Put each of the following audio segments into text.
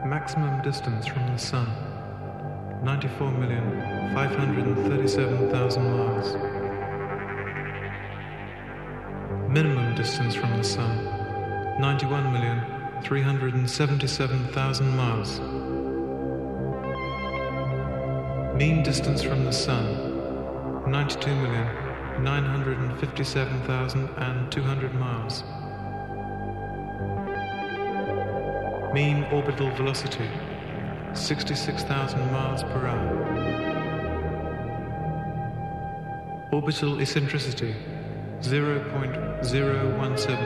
Maximum distance from the Sun, 94,537,000 miles. Minimum distance from the Sun, 91,377,000 miles. Mean distance from the Sun, 92,957,200 miles. Mean orbital velocity, 66,000 miles per hour. Orbital eccentricity, 0.017.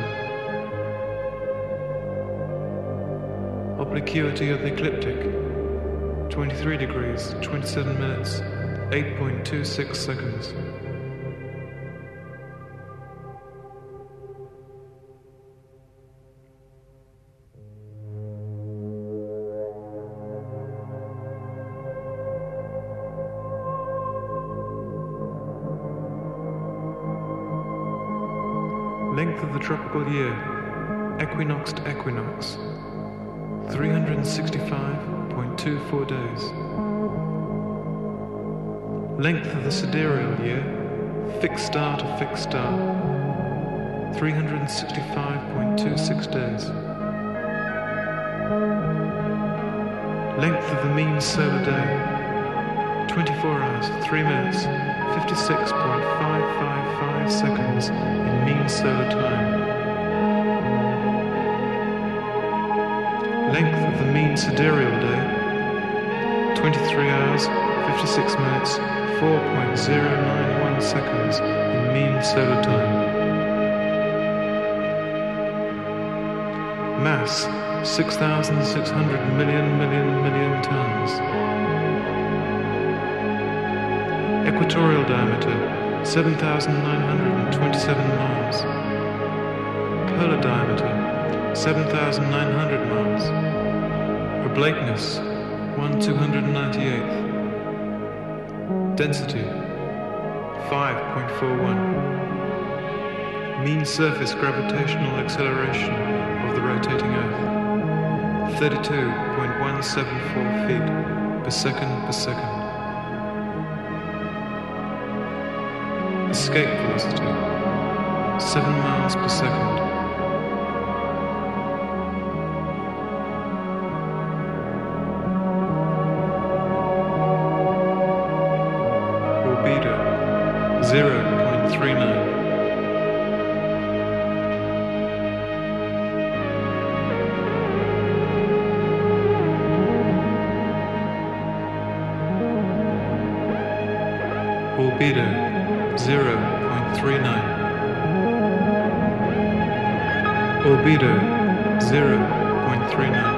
Obliquity of the ecliptic, 23 degrees, 27 minutes, 8.26 seconds. Length of the tropical year, equinox to equinox, 365.24 days. Length of the sidereal year, fixed star to fixed star, 365.26 days. Length of the mean solar day, 24 hours, 3 minutes, 56.555 seconds in mean solar time. Length of the mean sidereal day, 23 hours, 56 minutes, 4.091 seconds in mean solar time. Mass, 6,600 million tons. Equatorial diameter, 7,927 miles. Polar diameter, 7,900 miles. Oblateness, 1/298th. Density, 5.41. Mean surface gravitational acceleration of the rotating Earth, 32.174 feet per second. Escape velocity, 7 miles per second. Albedo, 0.39. Albedo, 0.39. Albedo, 0.39.